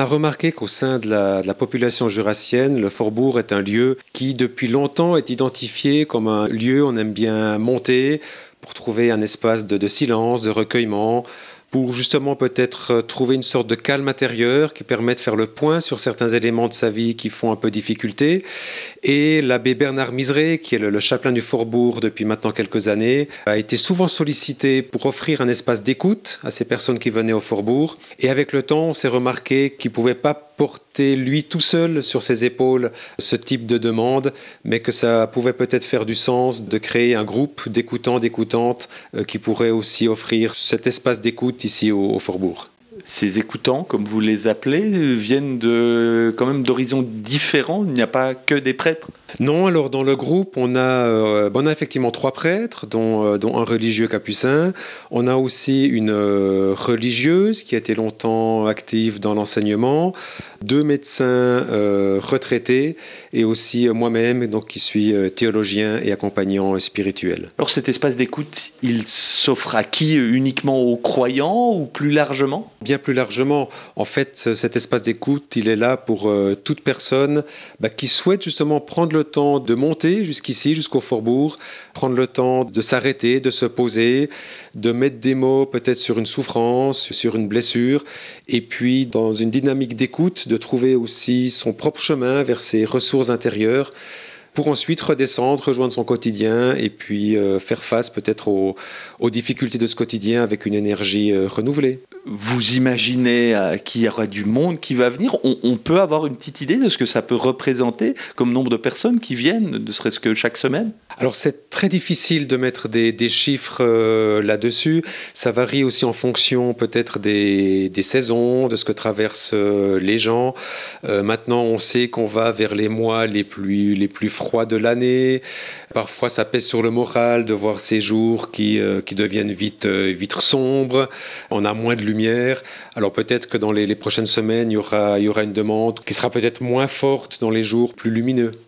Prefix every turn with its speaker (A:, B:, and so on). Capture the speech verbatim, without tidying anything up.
A: a remarqué qu'au sein de la, de la population jurassienne, le Fort-Bourg est un lieu qui, depuis longtemps, est identifié comme un lieu où on aime bien monter pour trouver un espace de, de silence, de recueillement, pour justement peut-être trouver une sorte de calme intérieur qui permet de faire le point sur certains éléments de sa vie qui font un peu difficulté. Et l'abbé Bernard Miseré, qui est le, le chapelain du Fort-Bourg depuis maintenant quelques années, a été souvent sollicité pour offrir un espace d'écoute à ces personnes qui venaient au Fort-Bourg. Et avec le temps, on s'est remarqué qu'il ne pouvait pas porter lui tout seul sur ses épaules ce type de demande, mais que ça pouvait peut-être faire du sens de créer un groupe d'écoutants, d'écoutantes euh, qui pourrait aussi offrir cet espace d'écoute ici au, au Fort-Bourg.
B: Ces écoutants, comme vous les appelez, viennent de, quand même d'horizons différents. Il n'y a pas que des prêtres.
A: Non, alors dans le groupe, on a, euh, on a effectivement trois prêtres, dont, euh, dont un religieux capucin. On a aussi une euh, religieuse qui a été longtemps active dans l'enseignement, deux médecins euh, retraités et aussi euh, moi-même, donc, qui suis euh, théologien et accompagnant euh, spirituel.
B: Alors cet espace d'écoute, il s'offre à qui? Uniquement aux croyants ou plus largement?
A: Bien plus largement. En fait, cet espace d'écoute, il est là pour euh, toute personne bah, qui souhaite justement prendre le temps de monter jusqu'ici, jusqu'au Fort-Bourg, prendre le temps de s'arrêter, de se poser, de mettre des mots peut-être sur une souffrance, sur une blessure, et puis dans une dynamique d'écoute, de trouver aussi son propre chemin vers ses ressources intérieures, pour ensuite redescendre, rejoindre son quotidien et puis euh, faire face peut-être aux, aux difficultés de ce quotidien avec une énergie euh, renouvelée.
B: Vous imaginez euh, qu'il y aura du monde qui va venir? on, on peut avoir une petite idée de ce que ça peut représenter comme nombre de personnes qui viennent, ne serait-ce que chaque semaine?
A: Alors c'est très difficile de mettre des, des chiffres euh, là-dessus. Ça varie aussi en fonction peut-être des, des saisons, de ce que traversent euh, les gens. Euh, maintenant, on sait qu'on va vers les mois les plus, les plus froids de l'année. Parfois, ça pèse sur le moral de voir ces jours qui, euh, qui deviennent vite, euh, vite sombres. On a moins de lumière. Alors peut-être que dans les, les prochaines semaines, il y aura, il y aura une demande qui sera peut-être moins forte dans les jours plus lumineux.